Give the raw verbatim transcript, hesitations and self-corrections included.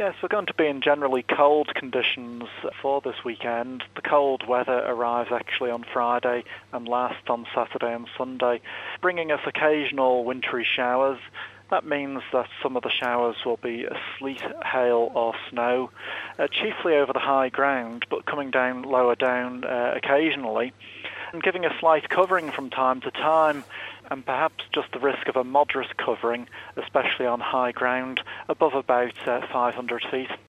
Yes, we're going to be in generally cold conditions for this weekend. The cold weather arrives actually on Friday and lasts on Saturday and Sunday, bringing us occasional wintry showers. That means that some of the showers will be sleet, hail or snow, uh, chiefly over the high ground, but coming down lower down uh, occasionally, and giving a slight covering from time to time, and perhaps just the risk of a moderate covering, especially on high ground above about uh, five hundred feet.